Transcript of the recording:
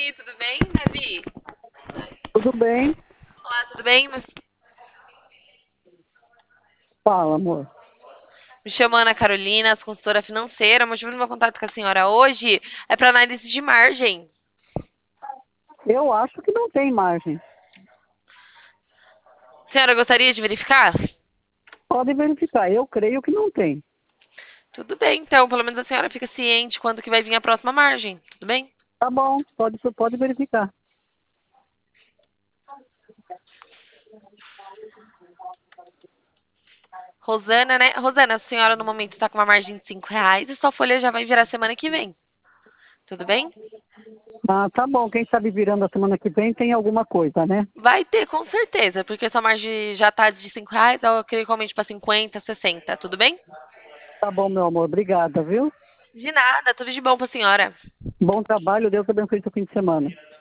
Oi, tudo bem, Davi? Tudo bem? Olá, tudo bem? Fala, amor. Me chamo Ana Carolina, sou consultora financeira. O motivo do meu contato com a senhora hoje é para análise de margem. Eu acho que não tem margem. A senhora gostaria de verificar? Pode verificar. Eu creio que não tem. Tudo bem, então, pelo menos a senhora fica ciente quando que vai vir a próxima margem. Tudo bem? Tá bom, pode verificar. Rosana, né? Rosana, a senhora no momento está com uma margem de R$ 5 e sua folha já vai virar semana que vem. Tudo bem? Ah, tá bom. Quem sabe virando a semana que vem tem alguma coisa, né? Vai ter, com certeza, porque sua margem já está de R$ 5, eu queria que aumente para 50, 60. Tudo bem? Tá bom, meu amor. Obrigada, viu? De nada, tudo de bom para a senhora. Bom trabalho. Deus abençoe seu fim de semana.